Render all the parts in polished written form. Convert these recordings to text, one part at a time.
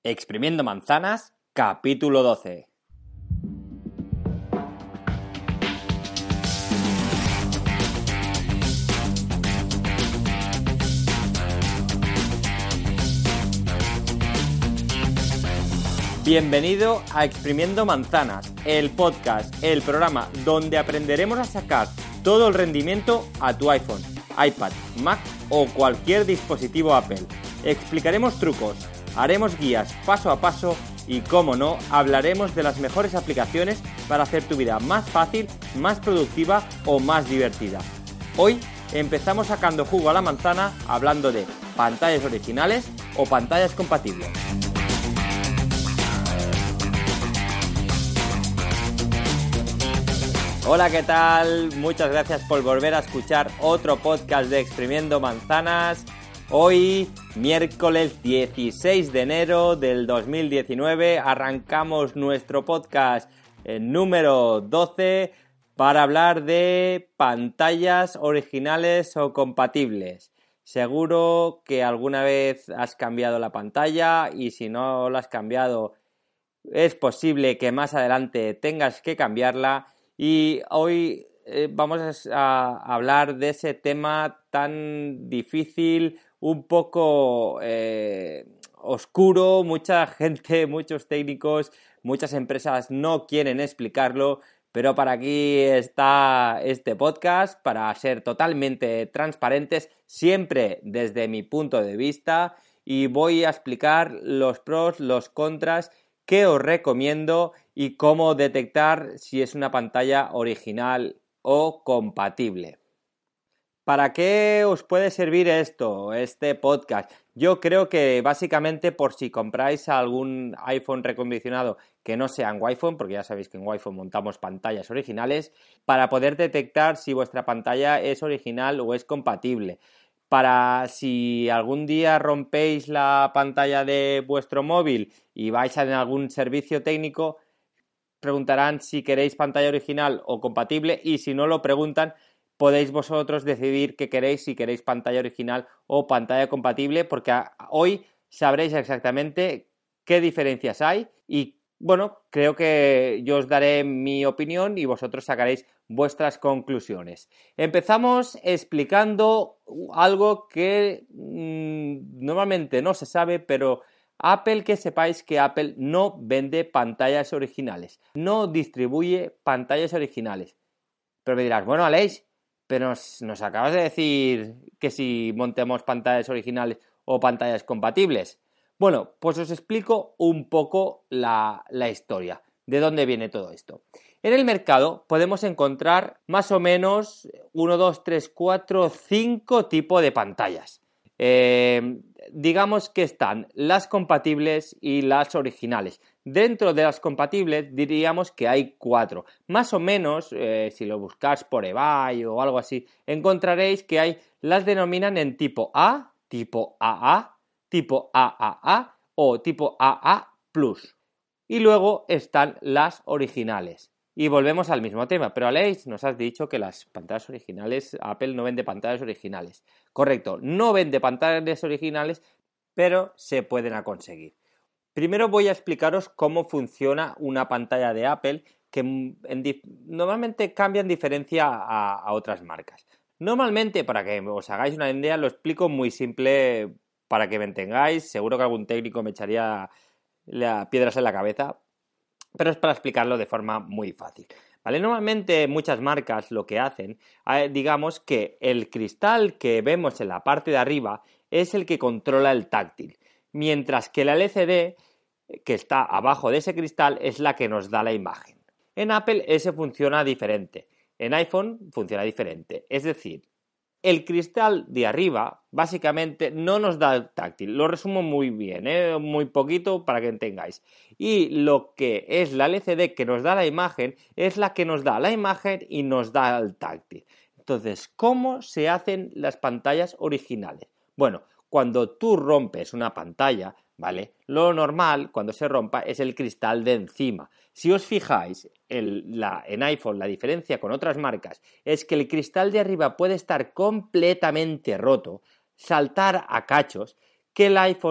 Exprimiendo manzanas, capítulo 12. Bienvenido a Exprimiendo Manzanas, el podcast, el programa donde aprenderemos a sacar todo el rendimiento a tu iPhone, iPad, Mac o cualquier dispositivo Apple. Explicaremos trucos, haremos guías paso a paso y, como no, hablaremos de las mejores aplicaciones para hacer tu vida más fácil, más productiva o más divertida. Hoy empezamos sacando jugo a la manzana hablando de pantallas originales o pantallas compatibles. Hola, ¿qué tal? Muchas gracias por volver a escuchar otro podcast de Exprimiendo Manzanas. Hoy, miércoles 16 de enero del 2019, arrancamos nuestro podcast número 12 para hablar de pantallas originales o compatibles. Seguro que alguna vez has cambiado la pantalla y si no la has cambiado, es posible que más adelante tengas que cambiarla. Y hoy vamos a hablar de ese tema tan difícil, un poco oscuro. Mucha gente, muchos técnicos, muchas empresas no quieren explicarlo, pero para aquí está este podcast, para ser totalmente transparentes, siempre desde mi punto de vista, y voy a explicar los pros, los contras, qué os recomiendo y cómo detectar si es una pantalla original o compatible. ¿Para qué os puede servir este podcast? Yo creo que básicamente por si compráis algún iPhone recondicionado que no sea en iPhone, porque ya sabéis que en iPhone montamos pantallas originales, para poder detectar si vuestra pantalla es original o es compatible. Para si algún día rompéis la pantalla de vuestro móvil y vais en algún servicio técnico, preguntarán si queréis pantalla original o compatible, y si no lo preguntan, podéis vosotros decidir qué queréis, si queréis pantalla original o pantalla compatible, porque hoy sabréis exactamente qué diferencias hay y, bueno, creo que yo os daré mi opinión y vosotros sacaréis vuestras conclusiones. Empezamos explicando algo que normalmente no se sabe, pero que sepáis que Apple no vende pantallas originales, no distribuye pantallas originales. Pero me dirás, bueno, Aleix, pero nos acabas de decir que si montemos pantallas originales o pantallas compatibles. Bueno, pues os explico un poco la historia, de dónde viene todo esto. En el mercado podemos encontrar más o menos 1, 2, 3, 4, 5 tipos de pantallas. Digamos que están las compatibles y las originales. Dentro de las compatibles diríamos que hay 4. Más o menos, si lo buscáis por eBay o algo así, encontraréis que las denominan en tipo A, tipo AA, tipo AAA o tipo AA+. Y luego están las originales. Y volvemos al mismo tema, pero Aleix, nos has dicho que las pantallas originales, Apple no vende pantallas originales. Correcto, no vende pantallas originales, pero se pueden conseguir. Primero voy a explicaros cómo funciona una pantalla de Apple, que normalmente cambia en diferencia a otras marcas. Normalmente, para que os hagáis una idea, lo explico muy simple para que me entendáis. Seguro que algún técnico me echaría piedras en la cabeza, pero es para explicarlo de forma muy fácil, ¿vale? Normalmente muchas marcas lo que hacen, digamos que el cristal que vemos en la parte de arriba es el que controla el táctil, mientras que la LCD que está abajo de ese cristal es la que nos da la imagen. En Apple ese funciona diferente, en iPhone funciona diferente, es decir, el cristal de arriba básicamente no nos da el táctil, lo resumo muy bien, muy poquito para que entendáis. Y lo que es la LCD que nos da la imagen es la que nos da la imagen y nos da el táctil. Entonces, ¿cómo se hacen las pantallas originales? Bueno, cuando tú rompes una pantalla, ¿vale? Lo normal cuando se rompa es el cristal de encima. Si os fijáis en iPhone, la diferencia con otras marcas es que el cristal de arriba puede estar completamente roto, saltar a cachos, que el iPhone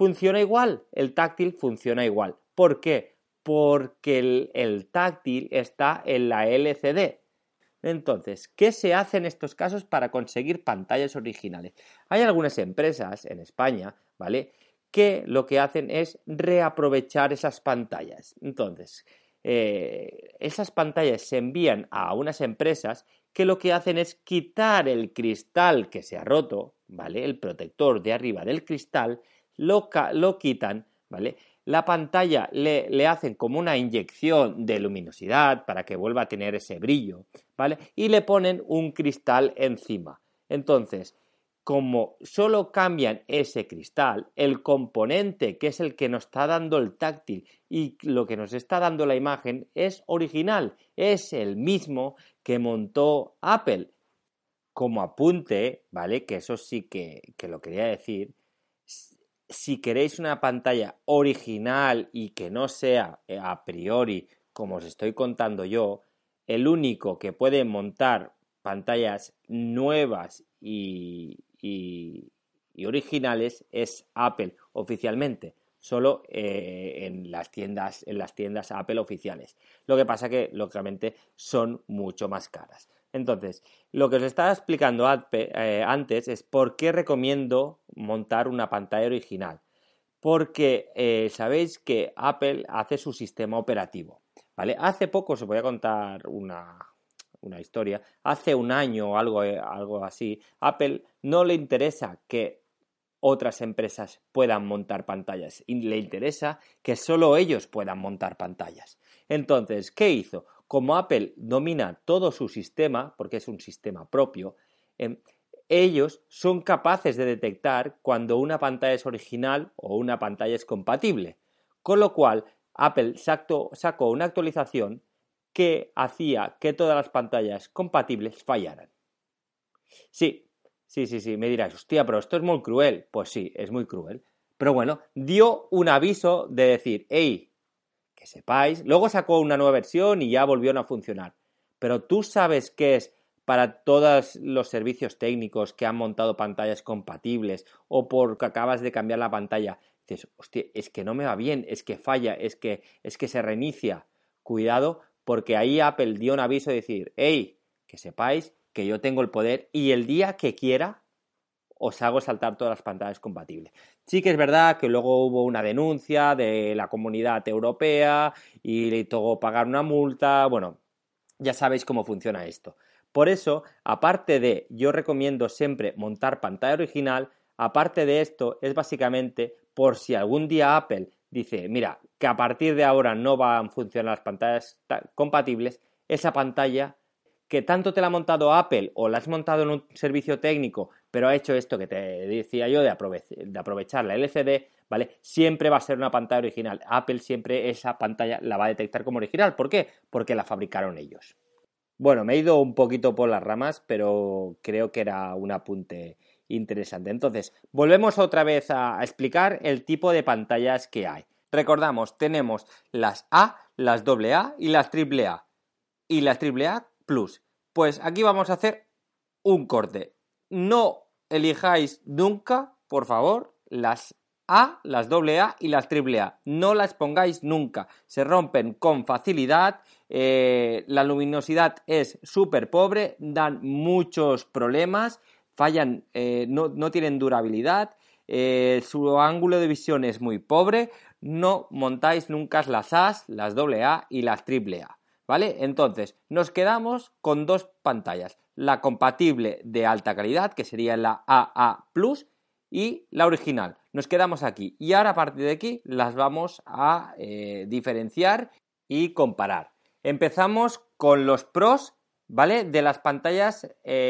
funciona igual, el táctil funciona igual. ¿Por qué? Porque el táctil está en la LCD. Entonces, ¿qué se hace en estos casos para conseguir pantallas originales? Hay algunas empresas en España, ¿vale?, que lo que hacen es reaprovechar esas pantallas. Entonces, esas pantallas se envían a unas empresas que lo que hacen es quitar el cristal que se ha roto, ¿vale?, el protector de arriba del cristal, lo quitan, ¿vale?, la pantalla le hacen como una inyección de luminosidad para que vuelva a tener ese brillo, ¿vale?, y le ponen un cristal encima. Entonces, como solo cambian ese cristal, el componente que es el que nos está dando el táctil y lo que nos está dando la imagen es original, es el mismo que montó Apple. Como apunte, ¿vale?, que eso sí que lo quería decir, si queréis una pantalla original y que no sea a priori como os estoy contando yo, el único que puede montar pantallas nuevas y originales es Apple oficialmente, solo en las tiendas Apple oficiales. Lo que pasa que lógicamente son mucho más caras. Entonces, lo que os estaba explicando antes es por qué recomiendo montar una pantalla original. Porque sabéis que Apple hace su sistema operativo, ¿vale? Hace poco os voy a contar una historia. Hace un año o algo así, Apple no le interesa que otras empresas puedan montar pantallas y le interesa que solo ellos puedan montar pantallas. Entonces, ¿qué hizo? Como Apple domina todo su sistema, porque es un sistema propio, ellos son capaces de detectar cuando una pantalla es original o una pantalla es compatible. Con lo cual, Apple sacó una actualización que hacía que todas las pantallas compatibles fallaran. Sí, me dirás, hostia, pero esto es muy cruel. Pues sí, es muy cruel. Pero bueno, dio un aviso de decir, hey, que sepáis. Luego sacó una nueva versión y ya volvió a funcionar. Pero tú sabes qué es para todos los servicios técnicos que han montado pantallas compatibles o porque acabas de cambiar la pantalla. Dices, hostia, es que no me va bien, es que falla, es que se reinicia. Cuidado, porque ahí Apple dio un aviso de decir, hey, que sepáis que yo tengo el poder y el día que quiera os hago saltar todas las pantallas compatibles. Sí que es verdad que luego hubo una denuncia de la Comunidad Europea y le tocó pagar una multa. Bueno, ya sabéis cómo funciona esto. Por eso, aparte de, yo recomiendo siempre montar pantalla original, aparte de esto, es básicamente por si algún día Apple dice, mira, que a partir de ahora no van a funcionar las pantallas compatibles, esa pantalla que tanto te la ha montado Apple o la has montado en un servicio técnico, pero ha hecho esto que te decía yo de aprovechar la LCD, ¿vale? Siempre va a ser una pantalla original. Apple siempre esa pantalla la va a detectar como original. ¿Por qué? Porque la fabricaron ellos. Bueno, me he ido un poquito por las ramas, pero creo que era un apunte interesante. Entonces, volvemos otra vez a explicar el tipo de pantallas que hay. Recordamos, tenemos las A, las AA y las AAA. Y las AAA Plus. Pues aquí vamos a hacer un corte. No elijáis nunca, por favor, las A, las AA y las AAA. No las pongáis nunca. Se rompen con facilidad. La luminosidad es súper pobre. Dan muchos problemas. Fallan, no tienen durabilidad. Su ángulo de visión es muy pobre. No montáis nunca las A, las AA y las AAA. ¿Vale? Entonces, nos quedamos con dos pantallas. La compatible de alta calidad, que sería la AA Plus, y la original. Nos quedamos aquí. Y ahora a partir de aquí las vamos a diferenciar y comparar. Empezamos con los pros, ¿vale?, de las pantallas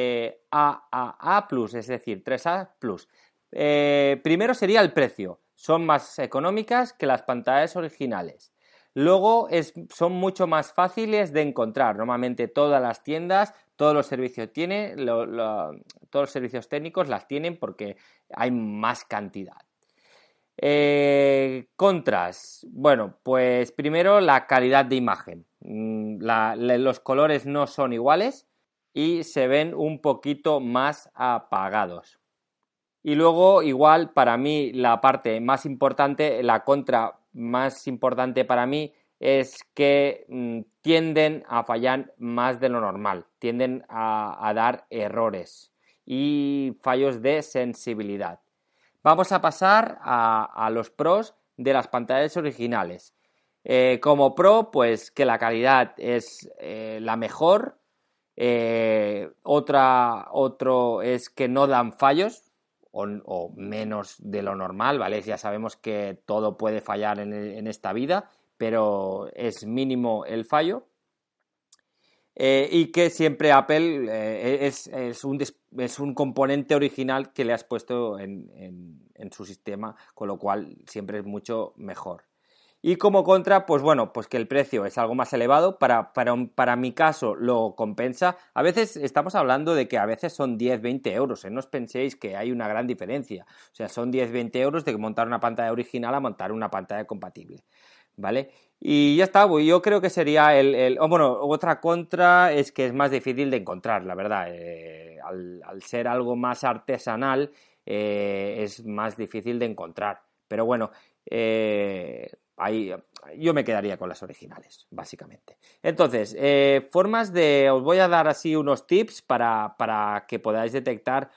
AAA Plus, es decir, 3A Plus. Primero sería el precio. Son más económicas que las pantallas originales. Luego son mucho más fáciles de encontrar. Normalmente todas las tiendas, todos los servicios todos los servicios técnicos las tienen porque hay más cantidad. Contras. Bueno, pues primero la calidad de imagen. Los colores no son iguales y se ven un poquito más apagados. Y luego, igual, para mí, la parte más importante, la contra más importante para mí es que tienden a fallar más de lo normal, tienden a dar errores y fallos de sensibilidad. Vamos a pasar a los pros de las pantallas originales. Como pro, pues que la calidad es la mejor. Otro es que no dan fallos o menos de lo normal, ¿vale? Ya sabemos que todo puede fallar en esta vida, pero es mínimo el fallo. Y que siempre Apple es un componente original que le has puesto en su sistema, con lo cual siempre es mucho mejor. Y como contra, pues bueno, pues que el precio es algo más elevado, para mi caso lo compensa. A veces estamos hablando de que a veces son 10-20 euros, no os penséis que hay una gran diferencia. O sea, son 10-20 euros de montar una pantalla original a montar una pantalla compatible, ¿vale? Y ya está, yo creo que sería otra contra es que es más difícil de encontrar, la verdad. Al ser algo más artesanal, es más difícil de encontrar. Pero bueno, ahí yo me quedaría con las originales, básicamente. Entonces, os voy a dar así unos tips para que podáis detectar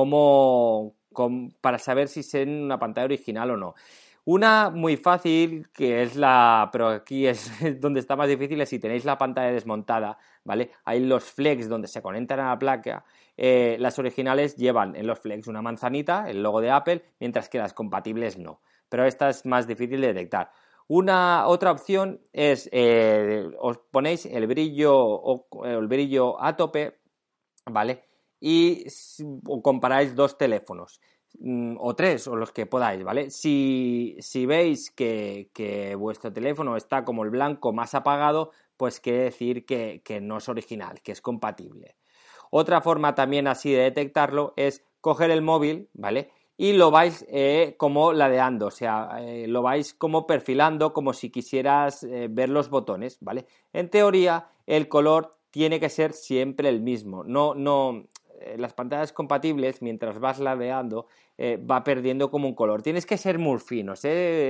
para saber si es una pantalla original o no. Una muy fácil, pero aquí es donde está más difícil, es si tenéis la pantalla desmontada, ¿vale? Hay los flex donde se conectan a la placa. Las originales llevan en los flex una manzanita, el logo de Apple, mientras que las compatibles no. Pero esta es más difícil de detectar. Otra opción es, os ponéis el brillo a tope, ¿vale? Y comparáis dos teléfonos, o tres, o los que podáis, ¿vale? Si veis que vuestro teléfono está como el blanco más apagado, pues quiere decir que no es original, que es compatible. Otra forma también así de detectarlo es coger el móvil, ¿vale? Y lo vais como ladeando, o sea, lo vais como perfilando, como si quisieras ver los botones, ¿vale? En teoría, el color tiene que ser siempre el mismo. Las pantallas compatibles, mientras vas ladeando, va perdiendo como un color. Tienes que ser muy finos,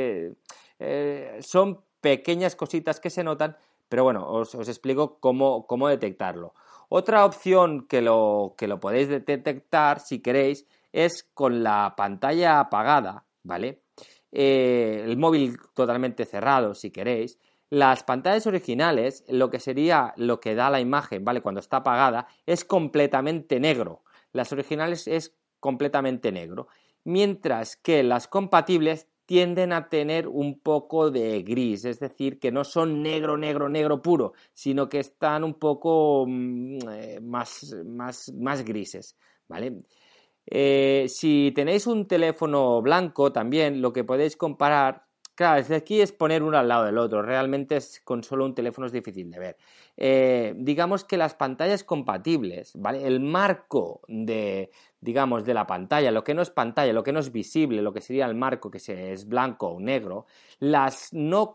son pequeñas cositas que se notan, pero bueno, os explico cómo detectarlo. Otra opción que lo podéis detectar, si queréis, es con la pantalla apagada, ¿vale? El móvil totalmente cerrado, si queréis. Las pantallas originales, lo que da la imagen, ¿vale? Cuando está apagada, es completamente negro. Las originales es completamente negro. Mientras que las compatibles tienden a tener un poco de gris, es decir, que no son negro puro, sino que están un poco más grises, ¿vale? Si tenéis un teléfono blanco también, lo que podéis comparar, claro, desde aquí es poner uno al lado del otro, realmente con solo un teléfono es difícil de ver. Digamos que las pantallas compatibles, ¿vale? El marco de la pantalla, lo que no es pantalla, lo que no es visible, lo que sería el marco, que es blanco o negro, las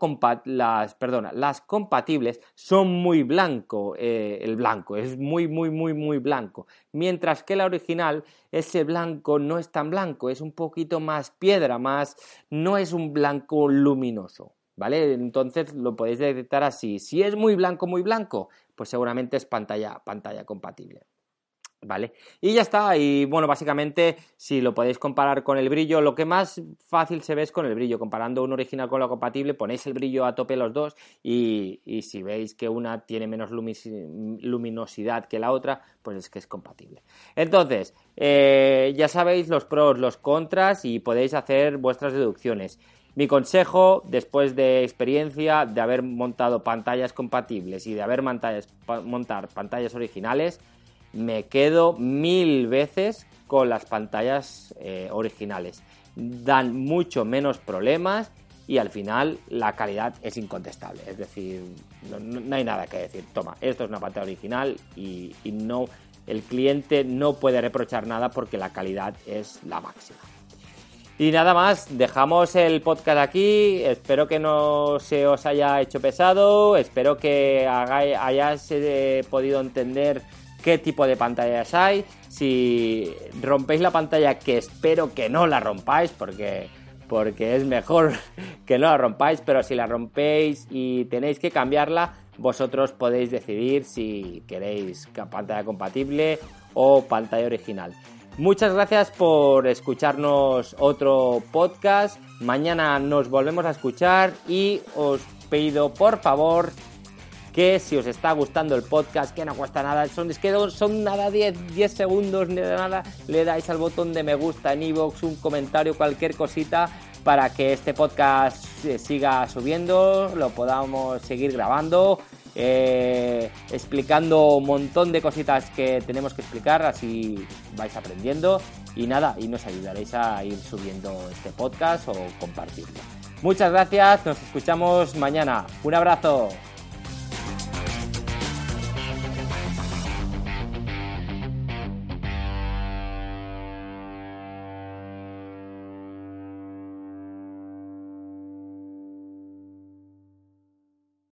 compatibles son muy blanco, el blanco es muy blanco, mientras que la original, ese blanco no es tan blanco, es un poquito más piedra, no es un blanco luminoso, ¿vale? Entonces lo podéis detectar así. Si es muy blanco, pues seguramente es pantalla compatible, ¿vale? Y ya está. Y bueno, básicamente, si lo podéis comparar con el brillo, lo que más fácil se ve es con el brillo. Comparando un original con lo compatible, ponéis el brillo a tope los dos y si veis que una tiene menos luminosidad que la otra, pues es que es compatible. Entonces, ya sabéis los pros, los contras y podéis hacer vuestras deducciones. Mi consejo, después de experiencia, de haber montado pantallas compatibles y de haber montar pantallas originales, me quedo 1000 veces con las pantallas originales. Dan mucho menos problemas y al final la calidad es incontestable. Es decir, no hay nada que decir. Toma, esto es una pantalla original y no, el cliente no puede reprochar nada porque la calidad es la máxima. Y nada más, dejamos el podcast aquí, espero que no se os haya hecho pesado, espero que hayáis podido entender qué tipo de pantallas hay. Si rompéis la pantalla, que espero que no la rompáis, porque es mejor que no la rompáis, pero si la rompéis y tenéis que cambiarla, vosotros podéis decidir si queréis pantalla compatible o pantalla original. Muchas gracias por escucharnos otro podcast. Mañana nos volvemos a escuchar y os pido, por favor, que si os está gustando el podcast, que no cuesta nada, son nada 10 segundos, nada, le dais al botón de me gusta en iVoox, un comentario, cualquier cosita, para que este podcast siga subiendo, lo podamos seguir grabando, explicando un montón de cositas que tenemos que explicar, así vais aprendiendo y nada, y nos ayudaréis a ir subiendo este podcast o compartirlo. Muchas gracias, nos escuchamos mañana. Un abrazo.